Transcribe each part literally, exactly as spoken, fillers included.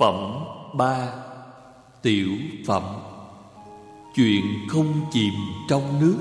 Phẩm ba. Tiểu phẩm. Chuyện không chìm trong nước.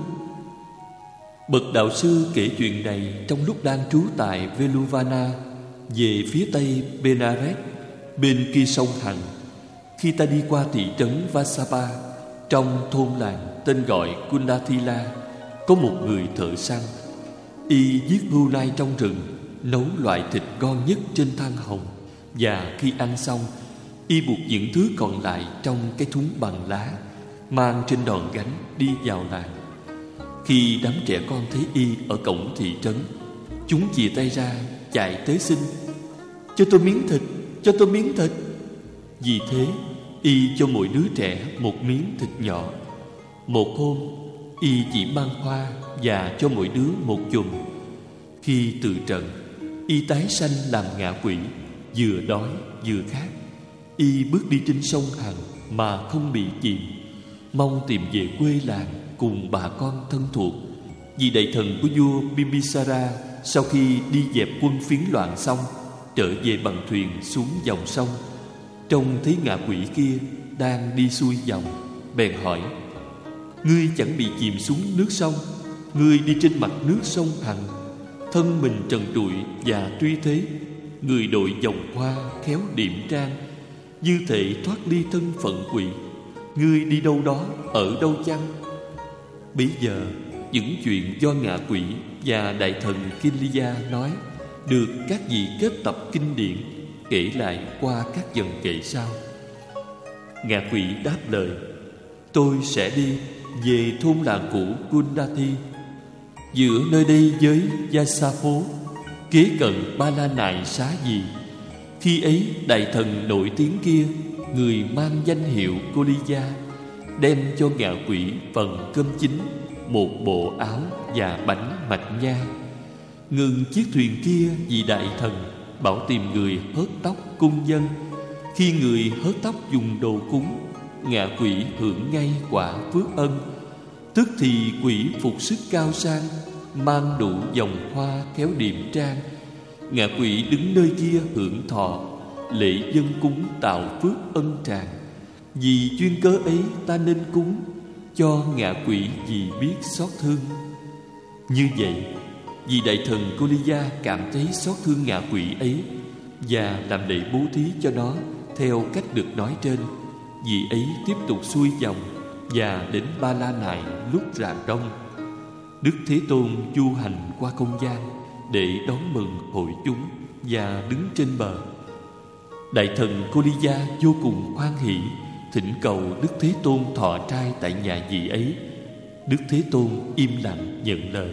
Bậc đạo sư kể chuyện này trong lúc đang trú tại Veluvana, về phía tây Benares, bên kia sông Hằng. Khi ta đi qua thị trấn Vasapa, trong thôn làng tên gọi Kunathila, có một người thợ săn. Y giết hươu nai trong rừng, nấu loại thịt ngon nhất trên than hồng, và khi ăn xong, y buộc những thứ còn lại trong cái thúng bằng lá, mang trên đòn gánh đi vào làng. Khi đám trẻ con thấy y ở cổng thị trấn, chúng chìa tay ra chạy tới xin: "Cho tôi miếng thịt, cho tôi miếng thịt." Vì thế, y cho mỗi đứa trẻ một miếng thịt nhỏ. Một hôm, y chỉ mang hoa và cho mỗi đứa một chùm. Khi từ trận, y tái sanh làm ngạ quỷ, vừa đói vừa khát. Y bước đi trên sông Hằng mà không bị chìm, mong tìm về quê làng cùng bà con thân thuộc. Vì đại thần của vua Bimbisara sau khi đi dẹp quân phiến loạn xong, trở về bằng thuyền xuống dòng sông, trông thấy ngạ quỷ kia đang đi xuôi dòng, bèn hỏi: "Ngươi chẳng bị chìm xuống nước sông? Ngươi đi trên mặt nước sông Hằng, thân mình trần trụi và tuy thế, người đội vòng hoa khéo điểm trang, như thể thoát ly thân phận quỷ. Ngươi đi đâu đó, ở đâu chăng?" Bấy giờ, những chuyện do ngạ quỷ và đại thần Kinliya nói được các vị kết tập kinh điển kể lại qua các dần kệ sau. Ngạ quỷ đáp lời: "Tôi sẽ đi về thôn làng cũ Kundathi, giữa nơi đây với Yasapo, kế cận Ba La Nại Xá Gì. Khi ấy, đại thần nổi tiếng kia, người mang danh hiệu Koliya, đem cho ngạ quỷ phần cơm chín, một bộ áo và bánh mạch nha. Ngừng chiếc thuyền kia vì đại thần, bảo tìm người hớt tóc cung dân. Khi người hớt tóc dùng đồ cúng, ngạ quỷ hưởng ngay quả phước ân. Tức thì quỷ phục sức cao sang, mang đủ vòng hoa khéo điềm trang. Ngạ quỷ đứng nơi kia hưởng thọ, lễ dân cúng tạo phước ân tràng. Vì duyên cớ ấy ta nên cúng, cho ngạ quỷ vì biết xót thương." Như vậy, vì đại thần Koliya cảm thấy xót thương ngạ quỷ ấy và làm lễ bố thí cho nó theo cách được nói trên, vị ấy tiếp tục xuôi dòng và đến Ba La Nại lúc rạng đông. Đức Thế Tôn du hành qua không gian để đón mừng hội chúng và đứng trên bờ. Đại thần Koliya vô cùng hoan hỷ, thỉnh cầu Đức Thế Tôn thọ trai tại nhà vị ấy. Đức Thế Tôn im lặng nhận lời.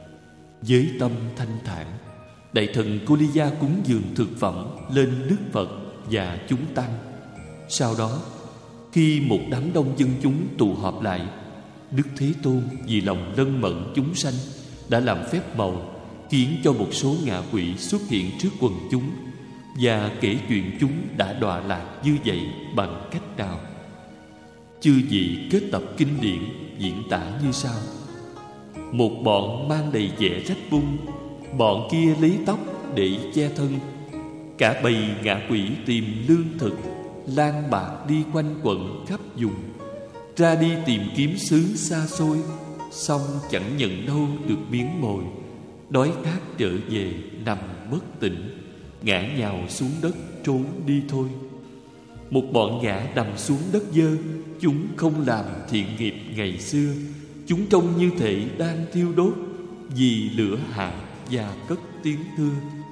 Với tâm thanh thản, đại thần Koliya cúng dường thực phẩm lên Đức Phật và chúng tăng. Sau đó, khi một đám đông dân chúng tụ họp lại, Đức Thế Tôn vì lòng lân mẫn chúng sanh đã làm phép màu, khiến cho một số ngạ quỷ xuất hiện trước quần chúng và kể chuyện chúng đã đọa lạc như vậy bằng cách nào. Chư vị kết tập kinh điển diễn tả như sau: một bọn mang đầy vẻ rách bung, bọn kia lấy tóc để che thân. Cả bầy ngạ quỷ tìm lương thực, lang bạc đi quanh quẩn khắp vùng. Ra đi tìm kiếm xứ xa xôi, xong chẳng nhận đâu được miếng mồi. Đói khát trở về nằm bất tỉnh, ngã nhào xuống đất trốn đi thôi. Một bọn ngã nằm xuống đất dơ, chúng không làm thiện nghiệp ngày xưa. Chúng trông như thể đang thiêu đốt, vì lửa hạ và cất tiếng thưa: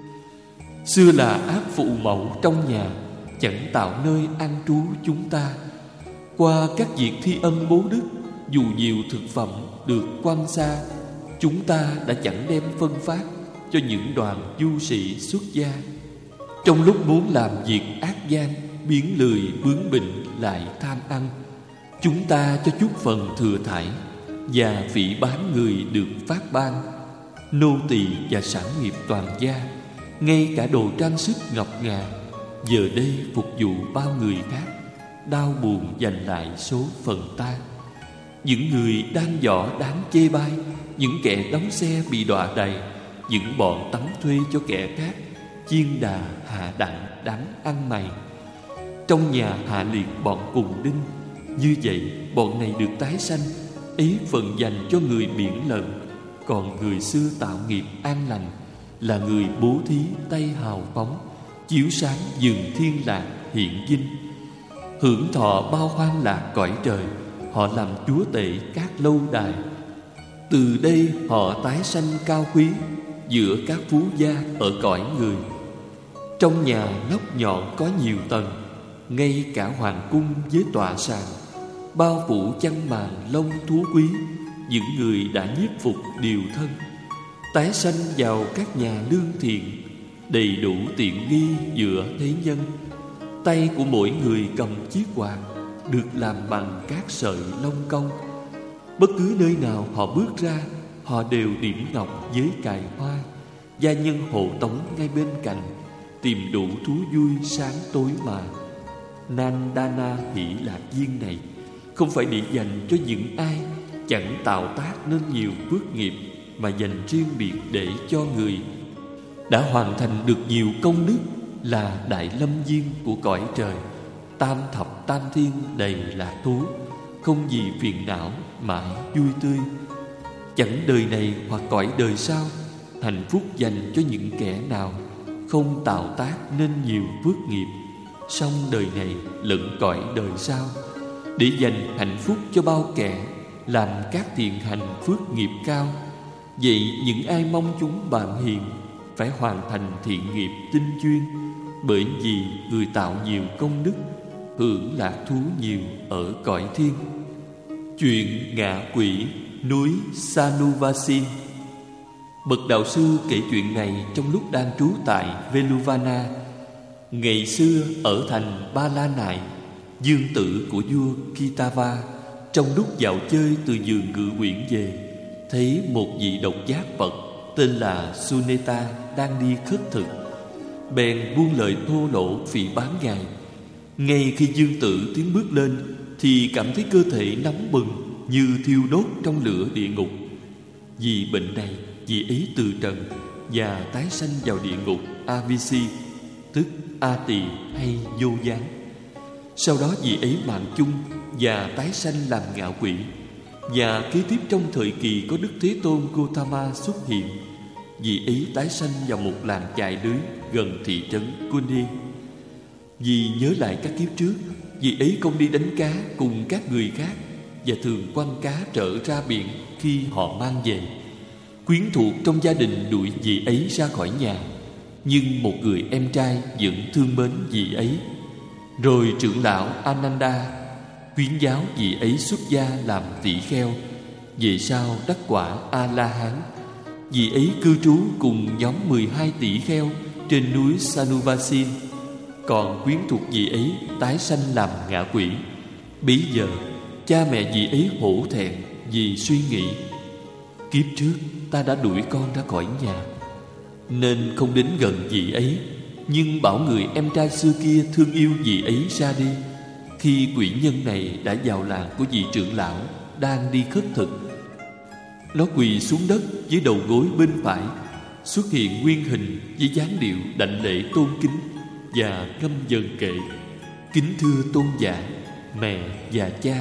xưa là ác phụ mẫu trong nhà, chẳng tạo nơi an trú chúng ta. Qua các việc thi ân bố đức, dù nhiều thực phẩm được quăng xa, chúng ta đã chẳng đem phân phát cho những đoàn du sĩ xuất gia. Trong lúc muốn làm việc ác gian, biến lười bướng bỉnh lại tham ăn, chúng ta cho chút phần thừa thải và phỉ báng người được phát ban. Nô tỳ và sản nghiệp toàn gia, ngay cả đồ trang sức ngọc ngà, giờ đây phục vụ bao người khác, đau buồn giành lại số phần ta. Những người đang võ đáng chê bai, những kẻ đóng xe bị đọa đầy, những bọn tắm thuê cho kẻ khác, chiên đà hạ đặng đáng ăn mày. trong nhà hạ liệt bọn cùng đinh. Như vậy bọn này được tái sanh, ấy phần dành cho người biển lận. Còn người xưa tạo nghiệp an lành là người bố thí tay hào phóng, chiếu sáng rừng thiên lạc hiện dinh. Hưởng thọ bao hoang lạc cõi trời, họ làm chúa tể các lâu đài. Từ đây họ tái sanh cao quý giữa các phú gia ở cõi người. Trong nhà nóc nhọn có nhiều tầng, ngay cả hoàng cung với tọa sàn, bao phủ chăn màn lông thú quý. Những người đã nhiếp phục điều thân, tái sanh vào các nhà lương thiện, đầy đủ tiện nghi giữa thế nhân. Tay của mỗi người cầm chiếc quạt, được làm bằng các sợi lông công. Bất cứ nơi nào họ bước ra, họ đều điểm ngọc với cài hoa. Gia nhân hộ tống ngay bên cạnh, tìm đủ thú vui sáng tối mà. Nandana hỷ lạc viên này không phải để dành cho những ai chẳng tạo tác nên nhiều phước nghiệp, mà dành riêng biệt để cho người đã hoàn thành được nhiều công đức, là đại lâm viên của cõi trời. Tam thập tam thiên đầy lạc thú, không gì phiền não, mãi vui tươi. Chẳng đời này hoặc cõi đời sau, hạnh phúc dành cho những kẻ nào không tạo tác nên nhiều phước nghiệp, song đời này lẫn cõi đời sau, để dành hạnh phúc cho bao kẻ làm các thiện hành phước nghiệp cao. Vậy những ai mong chúng bạn hiền phải hoàn thành thiện nghiệp tinh chuyên, bởi vì người tạo nhiều công đức, hưởng lạc thú nhiều ở cõi thiên. Chuyện ngạ quỷ núi Sanuvasin. Bậc đạo sư kể chuyện này trong lúc đang trú tại Veluvana. Ngày xưa ở thành Ba La Nại, dương tử của vua Kitava trong lúc dạo chơi từ vườn ngự quyển về, thấy một vị độc giác Phật tên là Suneta đang đi khất thực, bèn buông lời thô lỗ phỉ báng ngài. Ngay khi dương tử tiến bước lên thì cảm thấy cơ thể nóng bừng như thiêu đốt trong lửa địa ngục. Vì bệnh này, vị ấy từ trần và tái sanh vào địa ngục Avisi, tức A Tỳ hay vô gián. Sau đó vị ấy mạng chung và tái sanh làm ngạo quỷ. Và kế tiếp trong thời kỳ có Đức Thế Tôn Gautama xuất hiện, vị ấy tái sanh vào một làng chài lưới gần thị trấn Kundi. Vì nhớ lại các kiếp trước, vị ấy không đi đánh cá cùng các người khác, và thường quăng cá trở ra biển khi họ mang về. Quyến thuộc trong gia đình đuổi vị ấy ra khỏi nhà, nhưng một người em trai vẫn thương mến vị ấy. Rồi trưởng lão Ananda khuyến giáo vị ấy xuất gia làm tỷ kheo, về sau đắc quả A-la-hán. Vị ấy cư trú cùng nhóm mười hai tỷ kheo trên núi Sanuvasin. Còn quyến thuộc vị ấy tái sanh làm ngạ quỷ. Bấy giờ cha mẹ vị ấy hổ thẹn vì suy nghĩ: kiếp trước ta đã đuổi con ra khỏi nhà nên không đến gần vị ấy, nhưng bảo người em trai xưa kia thương yêu vị ấy ra đi. Khi quỷ nhân này đã vào làng của vị trưởng lão đang đi khất thực, nó quỳ xuống đất với đầu gối bên phải, xuất hiện nguyên hình với dáng điệu đảnh lễ tôn kính và ngâm dần kệ: kính thưa tôn giả, mẹ và cha.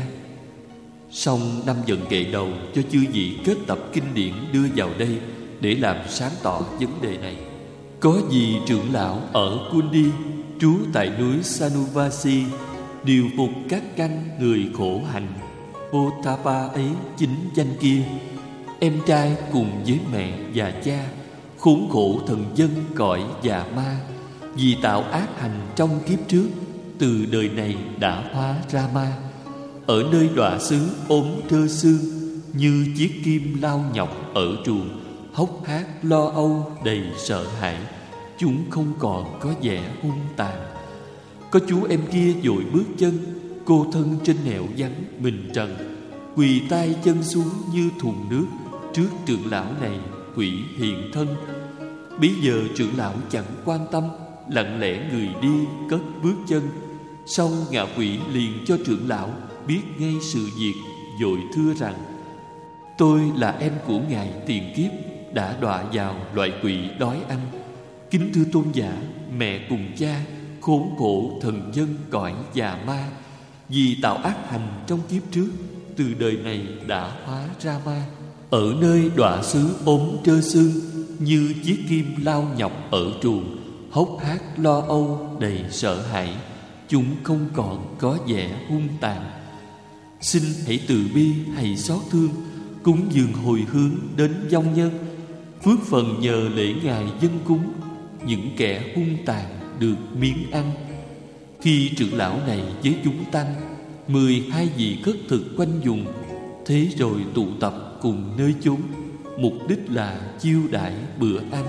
Xong năm dần kệ đầu cho chư vị kết tập kinh điển đưa vào đây để làm sáng tỏ vấn đề này. Có vị trưởng lão ở Kundi trú tại núi Sanuvasi điều phục các căn người khổ hạnh. Potapa ấy chính danh kia. Em trai cùng với mẹ và cha khốn khổ thần dân cõi già ma, vì tạo ác hành trong kiếp trước, từ đời này đã hóa ra ma. Ở nơi đọa xứ ốm trơ xương, như chiếc kim lao nhọc ở truồng, hốc hác lo âu đầy sợ hãi. Chúng không còn có vẻ hung tàn. Có chú em kia vội bước chân, cô thân trên nẻo vắng mình trần, quỳ tay chân xuống như thùng nước trước trưởng lão này quỷ hiện thân. Bấy giờ trưởng lão chẳng quan tâm, lặng lẽ người đi cất bước chân. Xong ngạ quỷ liền cho trưởng lão biết ngay sự việc, vội thưa rằng: tôi là em của ngài tiền kiếp đã đọa vào loại quỷ đói ăn. Kính thưa tôn giả, mẹ cùng cha khốn khổ thần dân cõi già ma, vì tạo ác hành trong kiếp trước, từ đời này đã hóa ra ma. Ở nơi đọa xứ ốm trơ xương, như chiếc kim lao nhọc ở truồng, hốc hác lo âu đầy sợ hãi, chúng không còn có vẻ hung tàn. Xin hãy từ bi hãy xót thương, cúng dường hồi hướng đến vong nhân. Phước phần nhờ lễ ngài dân cúng, những kẻ hung tàn được miếng ăn. Khi trưởng lão này với chúng tăng mười hai vị khất thực quanh vùng, thế rồi tụ tập cùng nơi chốn, mục đích là chiêu đãi bữa ăn.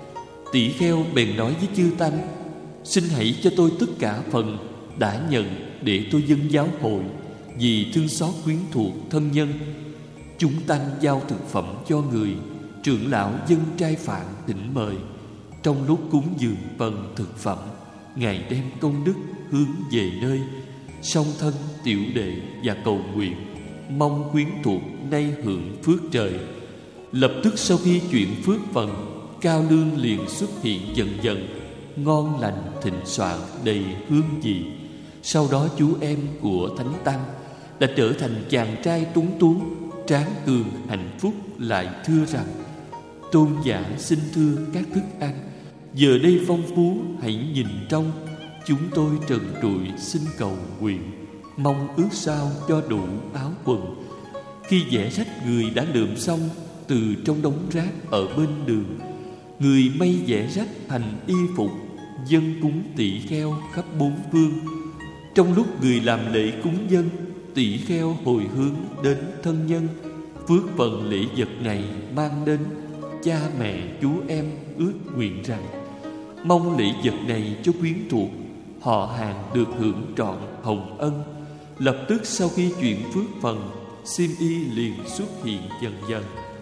Tỷ kheo bèn nói với chư tăng: xin hãy cho tôi tất cả phần đã nhận để tôi dâng giáo hội, vì thương xót quyến thuộc thân nhân. Chúng tăng giao thực phẩm cho người, trưởng lão dâng trai phạn thỉnh mời. Trong lúc cúng dường phần thực phẩm, ngài đem công đức hướng về nơi, song thân tiểu đệ và cầu nguyện, mong quyến thuộc nay hưởng phước trời. Lập tức sau khi chuyển phước phần, cao lương liền xuất hiện dần dần, ngon lành thịnh soạn đầy hương vị. Sau đó chú em của thánh tăng đã trở thành chàng trai tuấn tú, tráng cường hạnh phúc, lại thưa rằng: tôn giả xin thưa các thức ăn, giờ đây phong phú hãy nhìn trong. Chúng tôi trần trụi xin cầu nguyện, mong ước sao cho đủ áo quần. Khi vẽ rách người đã lượm xong từ trong đống rác ở bên đường, người may vẽ rách thành y phục, dâng cúng tỷ kheo khắp bốn phương. Trong lúc người làm lễ cúng dân, tỷ kheo hồi hướng đến thân nhân. Phước phần lễ vật này mang đến, cha mẹ chú em ước nguyện rằng: mong lễ vật này cho quyến thuộc, họ hàng được hưởng trọn hồng ân. Lập tức sau khi chuyển phước phần, xiêm y liền xuất hiện dần dần.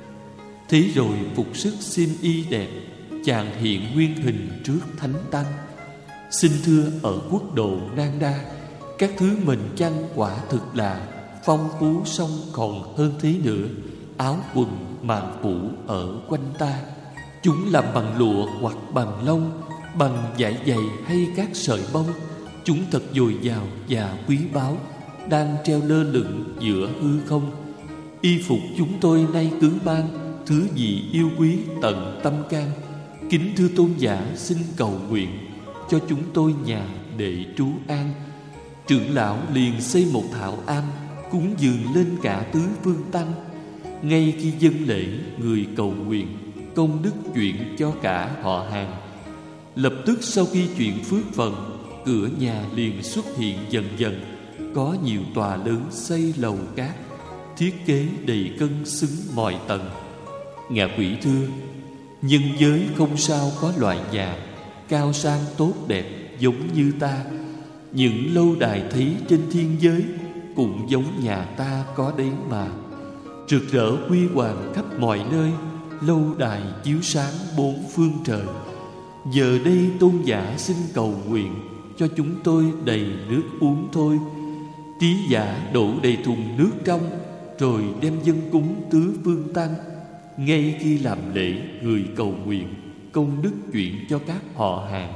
Thế rồi phục sức xiêm y đẹp, chàng hiện nguyên hình trước thánh tăng. Xin thưa ở quốc độ Nang Đa, các thứ mình chăng quả thực là phong phú, song còn hơn thế nữa. Áo quần màn phủ ở quanh ta, chúng làm bằng lụa hoặc bằng lông, bằng vải dày hay các sợi bông. Chúng thật dồi dào và quý báu, đang treo lơ lửng giữa hư không. Y phục chúng tôi nay cứ mang thứ gì yêu quý tận tâm can. Kính thưa tôn giả xin cầu nguyện cho chúng tôi nhà để trú an. Trưởng lão liền xây một thảo am, cúng dường lên cả tứ phương tăng. Ngay khi dâng lễ, người cầu nguyện công đức chuyển cho cả họ hàng. Lập tức sau khi chuyển phước phần, cửa nhà liền xuất hiện dần dần. Có nhiều tòa lớn xây lầu cát, thiết kế đầy cân xứng mọi tầng. Ngạ Quỷ thưa: nhân giới không sao có loại nhà cao sang tốt đẹp giống như ta. Những lâu đài thấy trên thiên giới cũng giống nhà ta có đấy mà. Rực rỡ huy hoàng khắp mọi nơi, lâu đài chiếu sáng bốn phương trời. Giờ đây tôn giả xin cầu nguyện cho chúng tôi đầy nước uống thôi. Trí giả đổ đầy thùng nước trong, rồi đem dâng cúng tứ phương tăng. Ngay khi làm lễ, người cầu nguyện công đức chuyển cho các họ hàng.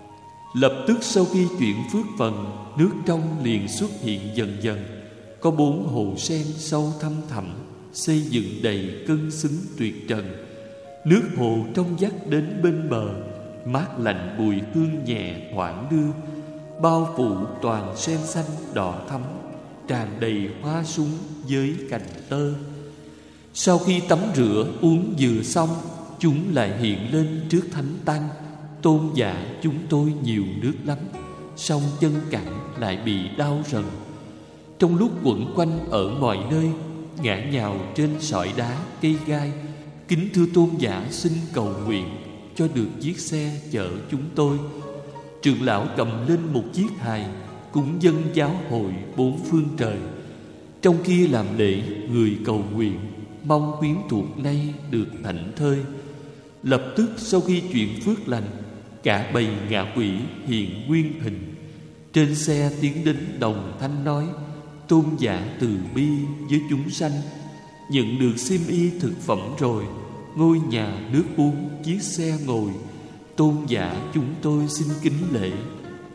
Lập tức sau khi chuyển phước phần, nước trong liền xuất hiện dần dần. Có bốn hồ sen sâu thăm thẳm, xây dựng đầy cân xứng tuyệt trần. Nước hồ trong vắt đến bên bờ, mát lạnh bùi hương nhẹ thoảng đưa, bao phủ toàn sen xanh đỏ thắm, tràn đầy hoa súng với cành tơ. Sau khi tắm rửa uống vừa xong, chúng lại hiện lên trước thánh tăng. Tôn giả chúng tôi nhiều nước lắm, song chân cẳng lại bị đau rần. Trong lúc quẩn quanh ở mọi nơi, ngã nhào trên sỏi đá cây gai, kính thưa tôn giả xin cầu nguyện cho được chiếc xe chở chúng tôi. Trưởng lão cầm lên một chiếc hài, cúng dâng giáo hội bốn phương trời. Trong khi làm lễ, người cầu nguyện mong quyến thuộc nay được thảnh thơi. Lập tức sau khi chuyển phước lành, cả bầy ngạ quỷ hiện nguyên hình. Trên xe tiến đến đồng thanh nói: tôn giả từ bi với chúng sanh. Nhận được xiêm y thực phẩm rồi, ngôi nhà nước uống, chiếc xe ngồi, tôn giả chúng tôi xin kính lễ.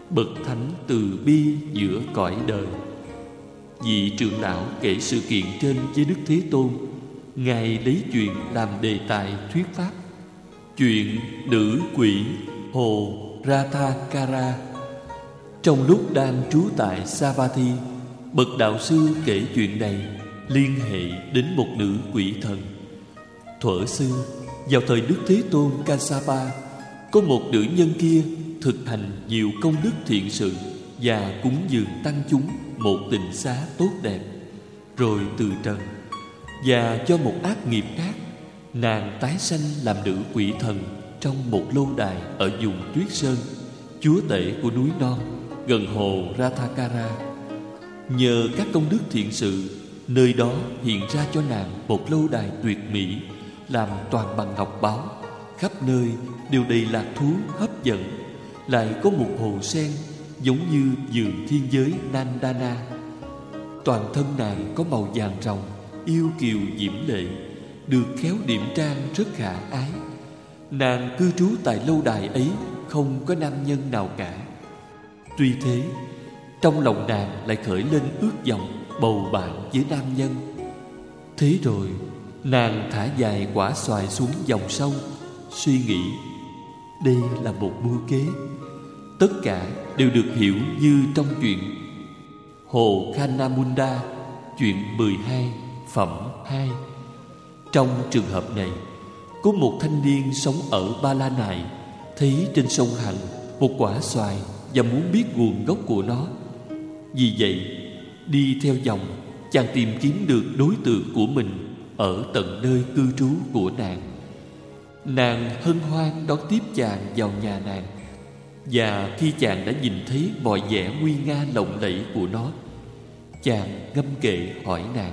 bậc thánh từ bi giữa cõi đời. Vị trưởng lão kể sự kiện trên với Đức Thế Tôn. Ngài lấy chuyện làm đề tài thuyết pháp. Chuyện nữ quỷ hồ Rathakara. Trong lúc đang trú tại Savatthi, bậc đạo sư kể chuyện này liên hệ đến một nữ quỷ thần. Thuở xưa, vào thời Đức Thế Tôn Kassapa, có một nữ nhân kia thực hành nhiều công đức thiện sự và cúng dường tăng chúng một tịnh xá tốt đẹp, rồi từ trần. Và do một ác nghiệp khác, nàng tái sanh làm nữ quỷ thần trong một lâu đài ở vùng Tuyết Sơn, chúa tể của núi non gần hồ Rathakara. Nhờ các công đức thiện sự, nơi đó hiện ra cho nàng một lâu đài tuyệt mỹ, làm toàn bằng ngọc báu, khắp nơi đều đầy lạc thú hấp dẫn. Lại có một hồ sen giống như vườn thiên giới Nandana. Toàn thân nàng có màu vàng ròng, yêu kiều diễm lệ, được khéo điểm trang rất khả ái. Nàng cư trú tại lâu đài ấy, không có nam nhân nào cả. Tuy thế, trong lòng nàng lại khởi lên ước vọng bầu bạn với nam nhân. Thế rồi nàng thả dài quả xoài xuống dòng sông, suy nghĩ đây là một mưu kế. Tất cả đều được hiểu như trong chuyện Hồ Khanamunda, chuyện mười hai, phẩm hai. Trong trường hợp này, có một thanh niên sống ở Ba La Nại, thấy trên sông Hằng một quả xoài và muốn biết nguồn gốc của nó. Vì vậy, đi theo dòng, chàng tìm kiếm được đối tượng của mình ở tận nơi cư trú của nàng. Nàng hân hoan đón tiếp chàng vào nhà nàng. Và khi chàng đã nhìn thấy mọi vẻ nguy nga lộng lẫy của nó, chàng ngâm kệ hỏi nàng.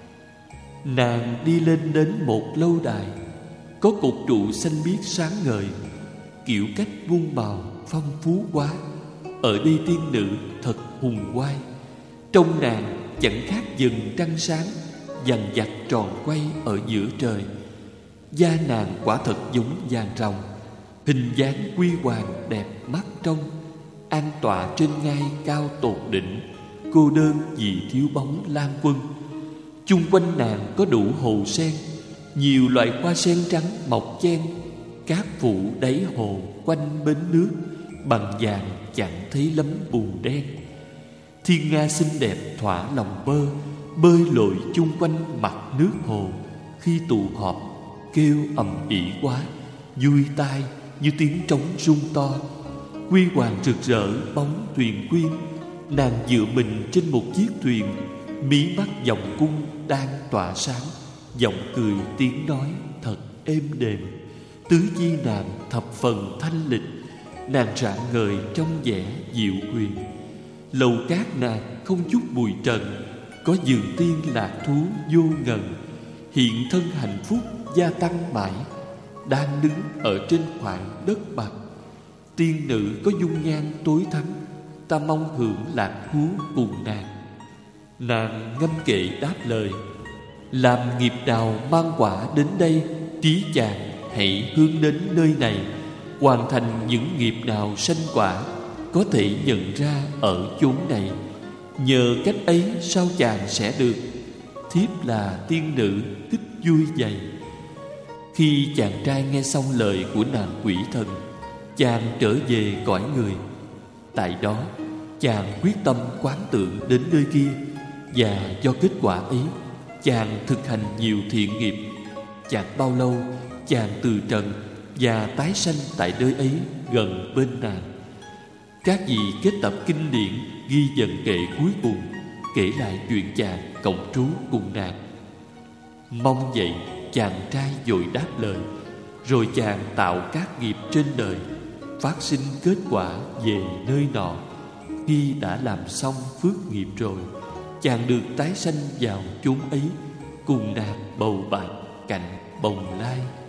Nàng đi lên đến một lâu đài, có cột trụ xanh biếc sáng ngời, kiểu cách muôn màu phong phú quá. Ở đây tiên nữ thật hùng oai. Trong nàng chẳng khác dần trăng sáng, dằn vặt tròn quay ở giữa trời. Da nàng quả thật giống vàng ròng, hình dáng quy hoàng đẹp mắt trông, an tọa trên ngai cao tột đỉnh, cô đơn vì thiếu bóng lan quân. Chung quanh nàng có đủ hồ sen, nhiều loại hoa sen trắng mọc chen, cát phủ đáy hồ quanh bến nước, bằng vàng chẳng thấy lấm bùn đen. Thiên nga xinh đẹp thỏa lòng bơ, bơi lội chung quanh mặt nước hồ. Khi tụ họp kêu ầm ĩ quá, vui tai như tiếng trống rung to. Huy hoàng rực rỡ bóng thuyền quyên, nàng dựa mình trên một chiếc thuyền, mí mắt vòng cung đang tỏa sáng, giọng cười tiếng nói thật êm đềm. Tứ chi nàng thập phần thanh lịch, nàng rạng ngời trong vẻ dịu huyền. Lầu cát nàng không chút bụi trần, có giường tiên lạc thú vô ngần. Hiện thân hạnh phúc gia tăng mãi, đang đứng ở trên khoảng đất bạc. Tiên nữ có dung nhan tối thắng, ta mong hưởng lạc thú cùng nàng. Nàng ngâm kệ đáp lời. Làm nghiệp nào mang quả đến đây, trí chàng hãy hướng đến nơi này. Hoàn thành những nghiệp nào sanh quả, có thể nhận ra ở chốn này. Nhờ cách ấy sao chàng sẽ được. Thiếp là tiên nữ thích vui vậy. Khi chàng trai nghe xong lời của nàng quỷ thần, chàng trở về cõi người. Tại đó chàng quyết tâm quán tưởng đến nơi kia. Và do kết quả ấy, chàng thực hành nhiều thiện nghiệp. Chẳng bao lâu, chàng từ trần và tái sanh tại nơi ấy gần bên nàng. Các vị kết tập kinh điển ghi dần kệ cuối cùng, kể lại chuyện chàng cộng trú cùng nàng. Mong vậy, chàng trai vội đáp lời. Rồi chàng tạo các nghiệp trên đời, phát sinh kết quả về nơi nọ. Khi đã làm xong phước nghiệp rồi, chàng được tái sanh vào chốn ấy, cùng nàng bầu bạn cạnh bồng lai.